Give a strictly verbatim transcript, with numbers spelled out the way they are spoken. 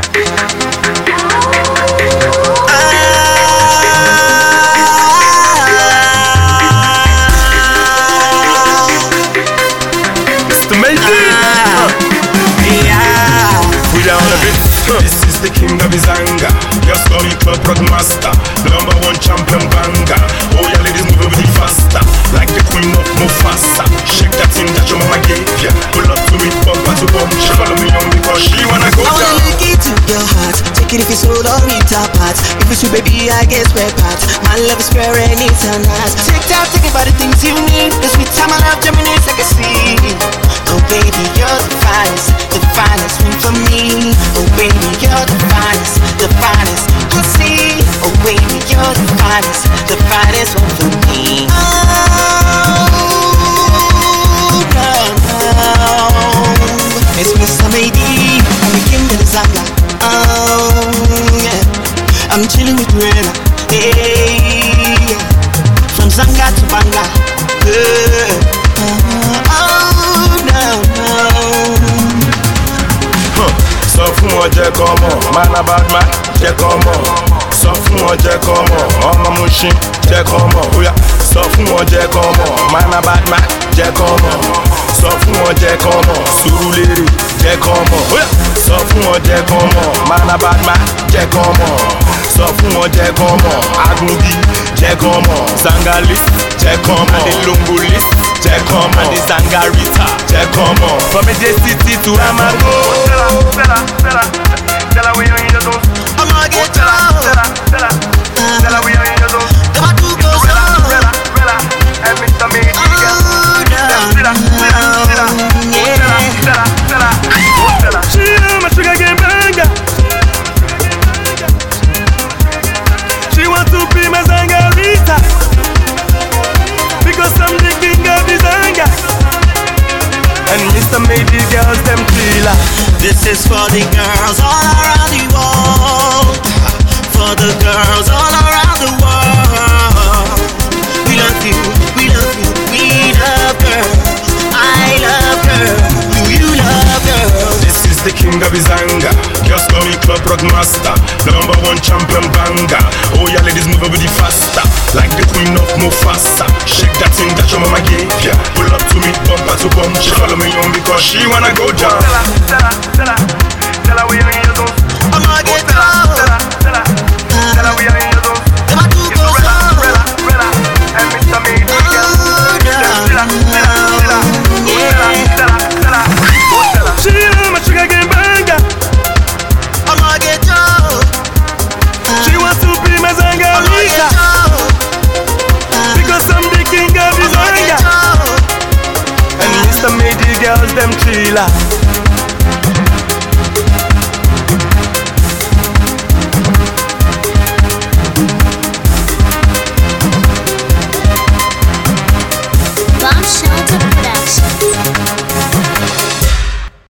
This is the king of his anger. Your story club master, number one champion banger. Oh yeah, ladies move a bit faster, like the queen of Mufasa. Shake that thing that your mama gave ya. Pull up to me, bumper to bump. She follow me on because she wanna go down. I wanna look into your heart, take it if it's soul or it's apart. If it's you, baby, I guess we're part. My love is pure and it's a nice. Take time, think about the things you need. The sweet time I love germinates like a seed. Oh baby, you're the finest, the finest one for me. Oh baby, you're the finest, the finest. You see, oh baby, you're the finest, the finest one for me. Oh, no, no. It's Mister Maybe, I'm the king of the Zanga. Oh, yeah. I'm chilling with Rena, hey. From Zanga to Banga, yeah. uh, Oh, no, no. Huh. Sọ fún wọn jẹ́ kọ́ mọ̀, man a bad man, jẹ́ kọ́ mọ̀. Sọ fún wọn jẹ́ kọ́ mọ̀, ọmọ Mushin, jẹ́ kọ́ mọ̀. Oya, sọ fún wọn jẹ́ kọ́ mọ̀, man a bad man, jẹ́ kọ́ mọ̀. Sọ fún wọn jẹ́ kọ́ mọ̀, Surulere, jẹ́ kọ́ mọ̀. Oya, sọ fún wọn jẹ́ kọ́ mọ̀, man a bad man, jẹ́ kọ́ mọ̀. Sọ fún wọn jẹ́ kọ́ mọ̀, Agunbi, jẹ́ kọ́ mọ̀. Zangalis, jẹ́ kọ́ mọ̀. Adilongolis, jẹ́ kọ́ mọ̀. Adi Zangarita, jẹ́ kọ́ mọ̀. From a city to Amago. Tell her we are in your zone. I'm gonna get down. Tell her, tell her we are in your zone. Come on, two goes on. Rella, Rella, and Mister Maybe. Oh, no, no, she my sugar game banger. She wants to be my Zangarita because I'm the king of this anger. And Mister Maybe girls them thriller. This is for the girls all around the world. For the girls all around the world. We love you, we love you, we love girls. I love girls, do you love girls? This is the king of his anger. Your story club master, number one champion banger. Oh yeah, ladies move a bit faster, like the queen of Mufasa. Shake that thing that your mama gave ya. Pull up to me, bumper to bump. She follow me on because she wanna go down. Tell her, tell her, tell her, tell her we are in your zone. I'm gonna get down. Tell her, tell her, tell her we are in your zone. Them a two goes on. Rella, Rella, and Mister Maybe. Oh, no, no, she my sugar game banger. I'm gonna get down. She wants to be my Zangarita because I'm the king of his anger. And Mister Maybe girls them thriller.